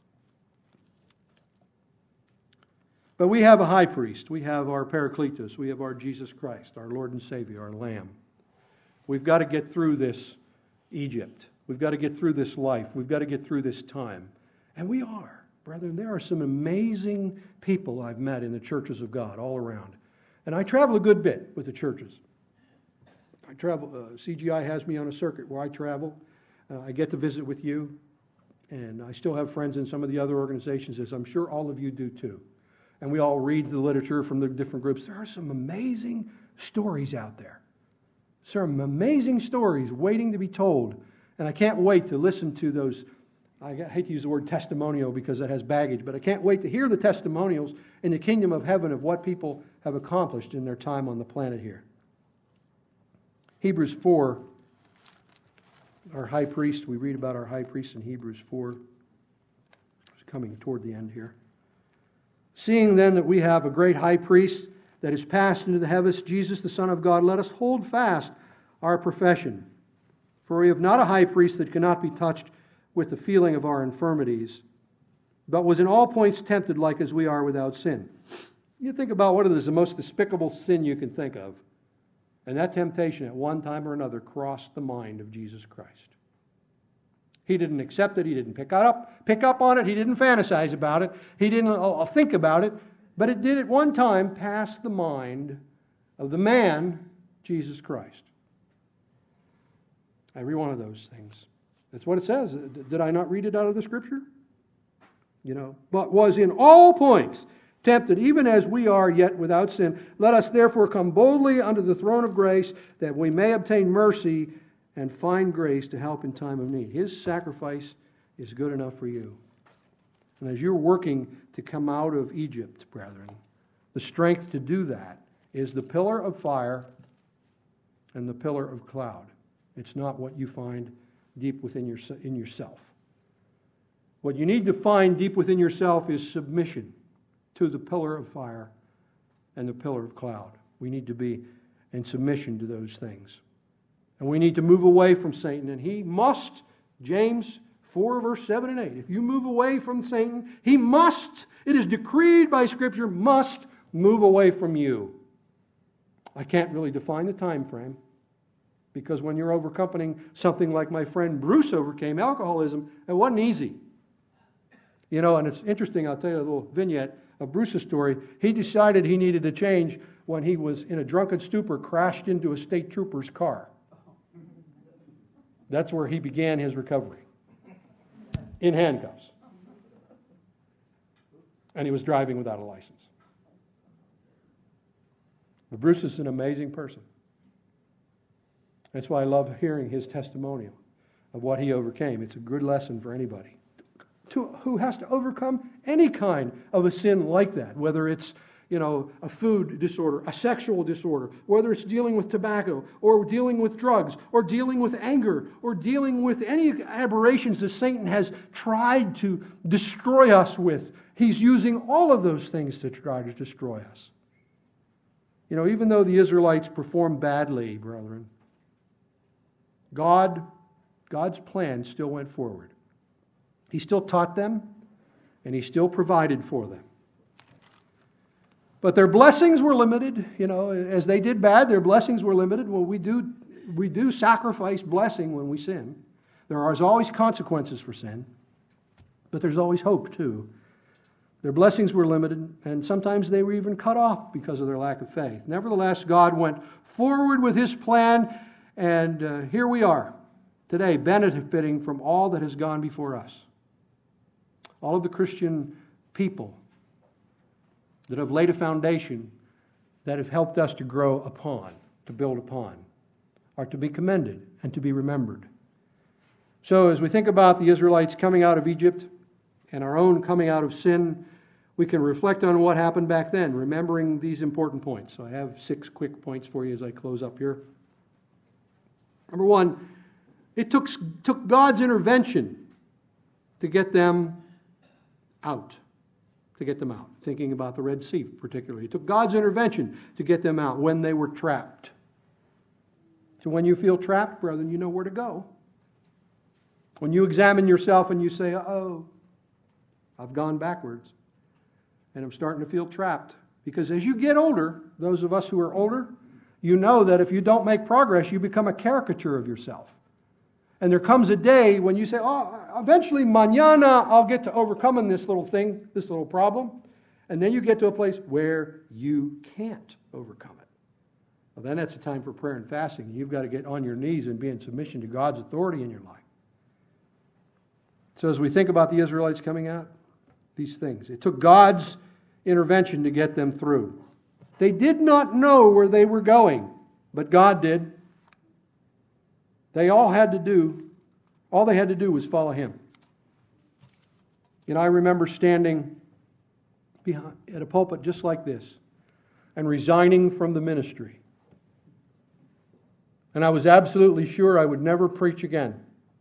But we have a high priest. We have our Paracletus. We have our Jesus Christ, our Lord and Savior, our Lamb. We've got to get through this Egypt. We've got to get through this life. We've got to get through this time. And we are, brethren. There are some amazing people I've met in the churches of God all around. And I travel a good bit with the churches. I travel, CGI has me on a circuit where I travel. I get to visit with you. And I still have friends in some of the other organizations, as I'm sure all of you do too. And we all read the literature from the different groups. There are some amazing stories out there. Some amazing stories waiting to be told. And I can't wait to listen to those. I hate to use the word testimonial because that has baggage, but I can't wait to hear the testimonials in the kingdom of heaven of what people have accomplished in their time on the planet here. Hebrews 4, our high priest, we read about our high priest in Hebrews 4. It's coming toward the end here. Seeing then that we have a great high priest that is passed into the heavens, Jesus the Son of God, let us hold fast our profession. For we have not a high priest that cannot be touched with the feeling of our infirmities, but was in all points tempted like as we are without sin. You think about what is the most despicable sin you can think of. And that temptation at one time or another crossed the mind of Jesus Christ. He didn't accept it. He didn't pick up on it. He didn't fantasize about it. He didn't think about it. But it did at one time pass the mind of the man, Jesus Christ. Every one of those things. That's what it says. Did I not read it out of the Scripture? But was in all points tempted, even as we are, yet without sin. Let us therefore come boldly unto the throne of grace, that we may obtain mercy and find grace to help in time of need. His sacrifice is good enough for you. And as you're working to come out of Egypt, brethren, the strength to do that is the pillar of fire and the pillar of cloud. It's not what you find deep within yourself. What you need to find deep within yourself is submission to the pillar of fire and the pillar of cloud. We need to be in submission to those things. And we need to move away from Satan. And he must, James 4, verse 7 and 8, if you move away from Satan, he must, it is decreed by Scripture, must move away from you. I can't really define the time frame. Because when you're overcoming something like my friend Bruce overcame, alcoholism, it wasn't easy. And it's interesting, I'll tell you a little vignette of Bruce's story. He decided he needed to change when he was in a drunken stupor, crashed into a state trooper's car. That's where he began his recovery. In handcuffs. And he was driving without a license. But Bruce is an amazing person. That's why I love hearing his testimonial of what he overcame. It's a good lesson for anybody who has to overcome any kind of a sin like that, whether it's a food disorder, a sexual disorder, whether it's dealing with tobacco, or dealing with drugs, or dealing with anger, or dealing with any aberrations that Satan has tried to destroy us with. He's using all of those things to try to destroy us. Even though the Israelites performed badly, brethren, God's plan still went forward. He still taught them, and He still provided for them. But their blessings were limited. As they did bad, their blessings were limited. Well, we do sacrifice blessing when we sin. There are always consequences for sin, but there's always hope too. Their blessings were limited, and sometimes they were even cut off because of their lack of faith. Nevertheless, God went forward with His plan, and here we are today, benefiting from all that has gone before us. All of the Christian people that have laid a foundation that have helped us to grow upon, to build upon, are to be commended and to be remembered. So as we think about the Israelites coming out of Egypt and our own coming out of sin, we can reflect on what happened back then, remembering these important points. So I have 6 quick points for you as I close up here. Number 1, it took God's intervention to get them out. Thinking about the Red Sea particularly. It took God's intervention to get them out when they were trapped. So when you feel trapped, brethren, you know where to go. When you examine yourself and you say, oh, I've gone backwards and I'm starting to feel trapped. Because as you get older, those of us who are older, you know that if you don't make progress, you become a caricature of yourself. And there comes a day when you say, oh, eventually, mañana, I'll get to overcoming this little thing, this little problem. And then you get to a place where you can't overcome it. Well, then that's a time for prayer and fasting. You've got to get on your knees and be in submission to God's authority in your life. So as we think about the Israelites coming out, these things, it took God's intervention to get them through. They did not know where they were going, but God did. All they had to do was follow Him. I remember standing at a pulpit just like this and resigning from the ministry. And I was absolutely sure I would never preach again.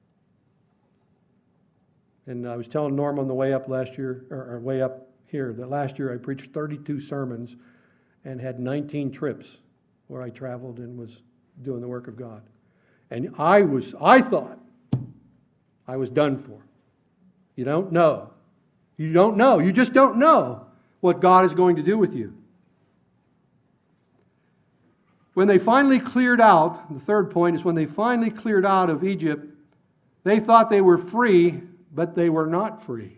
And I was telling Norm on the way up last year, or way up here, that last year I preached 32 sermons and had 19 trips where I traveled and was doing the work of God. And I thought I was done for. You don't know. You don't know. You just don't know what God is going to do with you. When they finally cleared out, the third point is when they finally cleared out of Egypt, they thought they were free, but they were not free.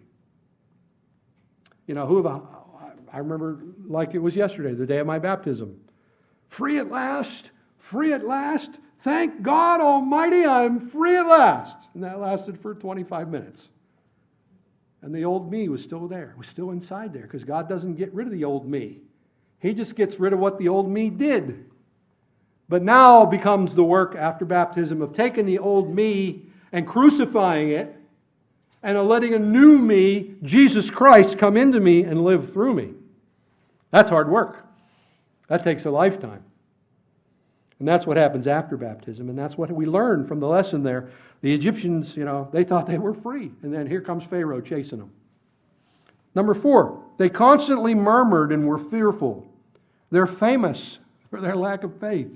I remember like it was yesterday, the day of my baptism. Free at last, free at last. Thank God Almighty, I'm free at last. And that lasted for 25 minutes. And the old me was still there, was still inside there, because God doesn't get rid of the old me. He just gets rid of what the old me did. But now becomes the work after baptism of taking the old me and crucifying it and letting a new me, Jesus Christ, come into me and live through me. That's hard work. That takes a lifetime. And that's what happens after baptism. And that's what we learn from the lesson there. The Egyptians, they thought they were free. And then here comes Pharaoh chasing them. Number 4, they constantly murmured and were fearful. They're famous for their lack of faith.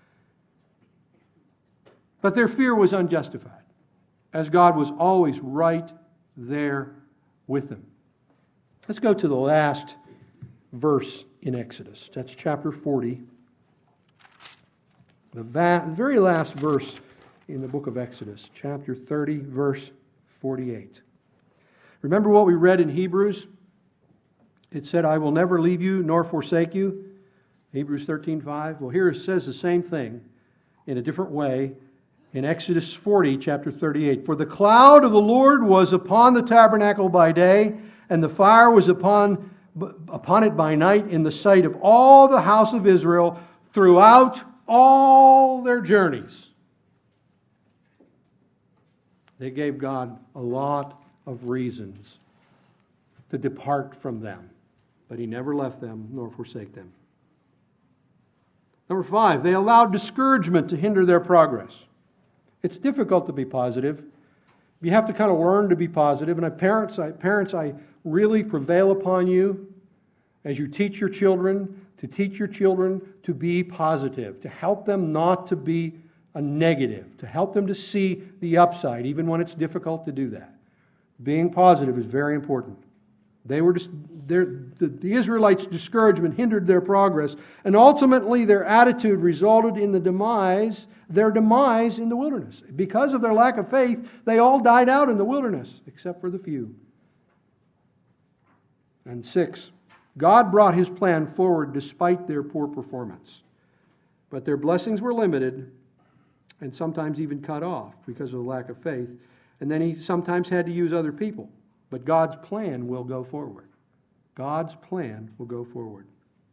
But their fear was unjustified, as God was always right there with them. Let's go to the last verse in Exodus. That's chapter 40. The very last verse in the book of Exodus, chapter 30, verse 48. Remember what we read in Hebrews? It said, I will never leave you nor forsake you. Hebrews 13:5. Well, here it says the same thing in a different way in Exodus 40, chapter 38. For the cloud of the Lord was upon the tabernacle by day, and the fire was upon it by night in the sight of all the house of Israel throughout all their journeys. They gave God a lot of reasons to depart from them, but He never left them nor forsake them. Number 5, they allowed discouragement to hinder their progress. It's difficult to be positive. You have to kind of learn to be positive. And parents, I really prevail upon you as you teach your children to be positive, to help them not to be a negative, to help them to see the upside, even when it's difficult to do that. Being positive is very important. The Israelites' discouragement hindered their progress, and ultimately their attitude resulted in their demise in the wilderness. Because of their lack of faith, they all died out in the wilderness, except for the few. And 6, God brought His plan forward despite their poor performance. But their blessings were limited and sometimes even cut off because of the lack of faith. And then He sometimes had to use other people. But God's plan will go forward. God's plan will go forward.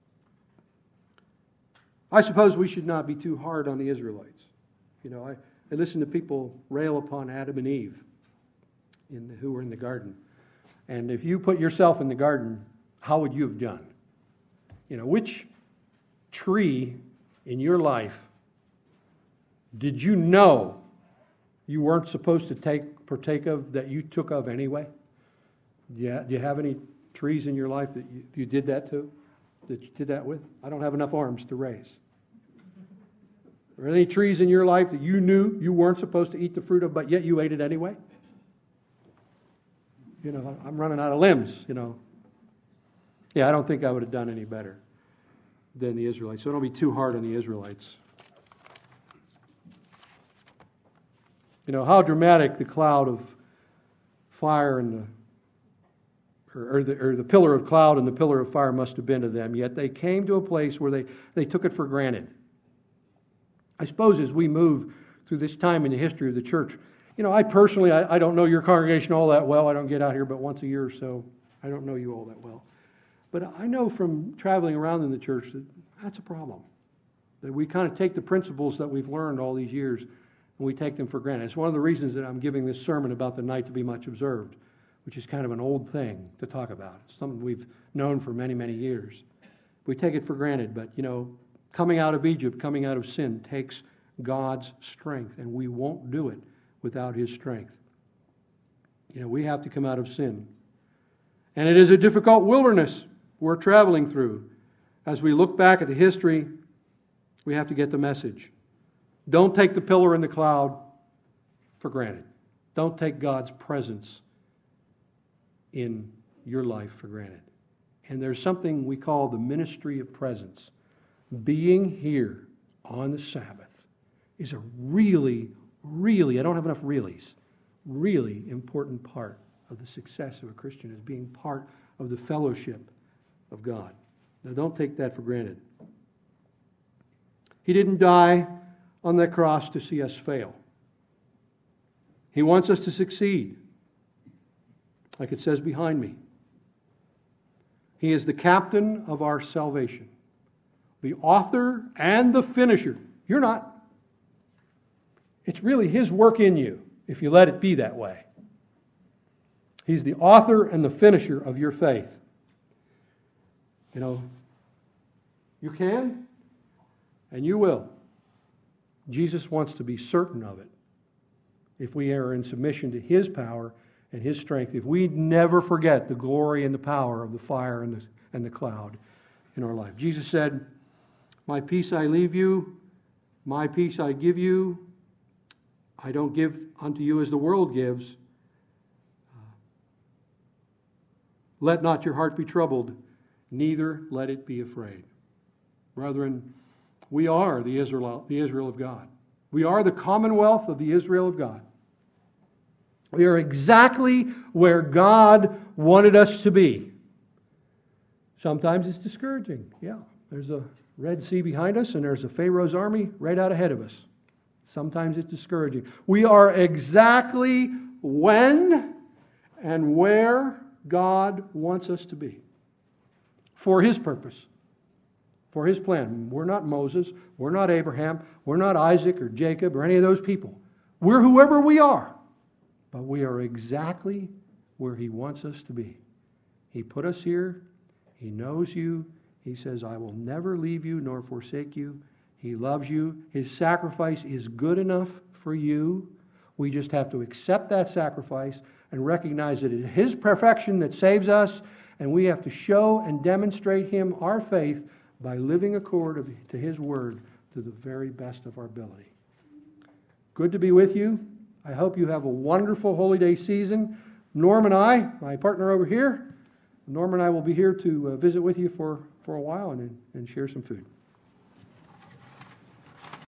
I suppose we should not be too hard on the Israelites. I listen to people rail upon Adam and Eve who were in the garden. And if you put yourself in the garden, how would you have done? Which tree in your life did you know you weren't supposed to partake of that you took of anyway? Do you have any trees in your life that you did that to? That you did that with? I don't have enough arms to raise. Are there any trees in your life that you knew you weren't supposed to eat the fruit of, but yet you ate it anyway? I'm running out of limbs, Yeah, I don't think I would have done any better than the Israelites. So don't be too hard on the Israelites. how dramatic the cloud of fire and the pillar of cloud and the pillar of fire must have been to them. Yet they came to a place where they took it for granted. I suppose as we move through this time in the history of the church, I personally, I don't know your congregation all that well. I don't get out here but once a year or so. I don't know you all that well. But I know from traveling around in the church that that's a problem. That we kind of take the principles that we've learned all these years and we take them for granted. It's one of the reasons that I'm giving this sermon about the night to be much observed, which is kind of an old thing to talk about. It's something we've known for many, many years. We take it for granted, but coming out of Egypt, coming out of sin takes God's strength, and we won't do it without His strength. We have to come out of sin. And it is a difficult wilderness we're traveling through. As we look back at the history, we have to get the message. Don't take the pillar and the cloud for granted. Don't take God's presence in your life for granted. And there's something we call the ministry of presence. Being here on the Sabbath is a really, I don't have enough reallys, really important part of the success of a Christian is being part of the fellowship of God. Now don't take that for granted. He didn't die on that cross to see us fail. He wants us to succeed. Like it says behind me. He is the captain of our salvation. The author and the finisher. You're not. It's really His work in you, if you let it be that way. He's the author and the finisher of your faith. You can, and you will. Jesus wants to be certain of it. If we are in submission to His power and His strength, if we never forget the glory and the power of the fire and the cloud in our life. Jesus said, "My peace I leave you, my peace I give you. I don't give unto you as the world gives. Let not your heart be troubled, neither let it be afraid." Brethren, we are the Israel of God. We are the commonwealth of the Israel of God. We are exactly where God wanted us to be. Sometimes it's discouraging. Yeah, there's a Red Sea behind us and there's a Pharaoh's army right out ahead of us. Sometimes it's discouraging. We are exactly when and where God wants us to be. For His purpose. For His plan. We're not Moses. We're not Abraham. We're not Isaac or Jacob or any of those people. We're whoever we are. But we are exactly where He wants us to be. He put us here. He knows you. He says, "I will never leave you nor forsake you." He loves you. His sacrifice is good enough for you. We just have to accept that sacrifice and recognize that it is His perfection that saves us, and we have to show and demonstrate Him our faith by living according to His Word to the very best of our ability. Good to be with you. I hope you have a wonderful Holy Day season. Norm and I, my partner over here, Norm and I will be here to visit with you for a while and share some food.